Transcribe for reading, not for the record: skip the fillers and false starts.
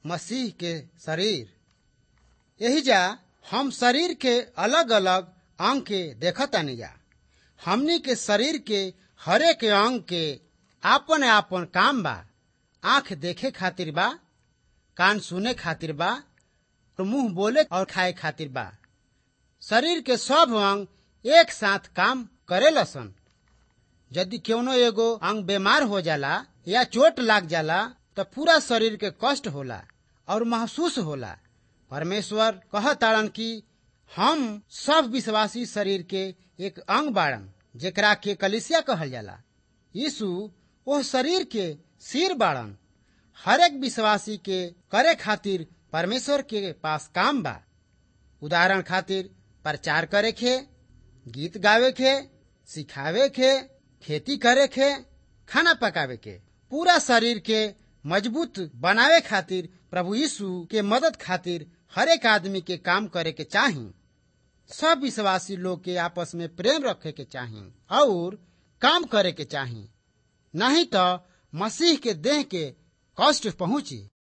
मसीह के शरीर। यही जा हम शरीर के अलग अलग अंग के देखतानी जा। हमनी के शरीर के हरेक अंग के आपन आपन काम बा। आंख देखे खातिर बा, कान सुने खातिर बा, और मुंह बोले और खाए खातिर बा। शरीर के सब अंग एक साथ काम करेलसन। यदि कौनो एगो अंग बीमार हो जाला या चोट लाग जाला तो पूरा शरीर के कष्ट होला और महसूस होला। परमेश्वर कहताड़न कि हम सब विश्वासी शरीर के एक अंग बाड़न, जेकरा के कलीसिया कहल जाला। यीशु वो शरीर के सिर बाड़न। हर एक विश्वासी के करे खातिर परमेश्वर के पास काम बा। उदाहरण खातिर प्रचार करे के, गीत गावे के, सिखावे के, खेती करे के, खाना पकावे के। पूरा शरीर के मजबूत बनावे खातिर प्रभु यीशु के मदद खातिर हर एक आदमी के काम करे के चाही। सब विश्वासी लोग के आपस में प्रेम रखे के चाही और काम करे के चाही, नहीं तो मसीह के देह के कष्ट पहुंची।